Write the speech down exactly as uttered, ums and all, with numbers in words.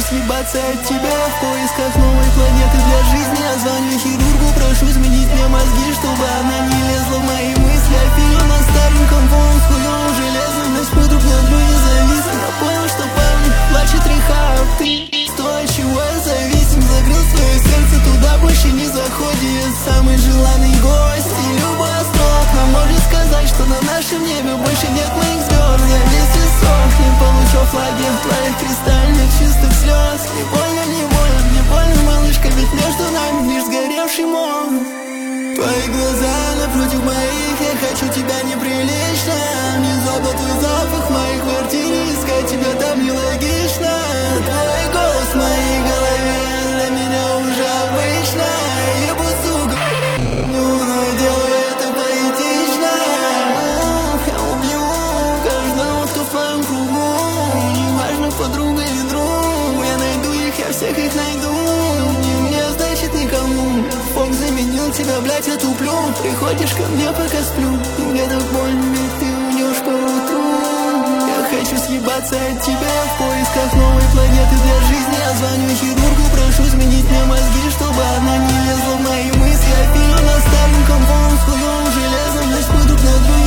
съебаться от тебя в поисках новой планеты для жизни. Я звоню хирургу, прошу изменить мне мозги, чтобы она не лезла в мои мысли. А фильм на стареньком полом с хуем железным, но мы друг на друге зависли. Я понял, что парень плачет реха, а ты то, от чего я зависим. Закрыл свое сердце, туда больше не заходит самый желанный гость. И любой астролог нам может сказать, что на нашем небе больше нет моих звезд. Я весь иссох, не получу флаги твоих кристальных чистых слез. Не больно, не больно, не больно, малышка, ведь между нами лишь сгоревший мох. Твои глаза напротив моих, я хочу тебя неприлично. Внезапно твой запах в моей квартире, искать тебя там нелогично. Твой голос в моей голове для меня уже обычно. Ебу, сука, ну, но я делаю это поэтично. Я убью каждого, кто в твоем кругу. Неважно, подруга или друг, я найду их, я всех их найду. Не мне, значит, никому. Фок заменил тебя, блять, я туплю. Приходишь ко мне, пока сплю, и мне так больно, ведь ты уйдешь по утру. Я хочу съебаться от тебя в поисках новой планеты для жизни. Я звоню хирургу, прошу изменить мне мозги, чтобы она не лезла в мои мысли. А фильм на стареньком полом с хуем железом, но мы друг на друга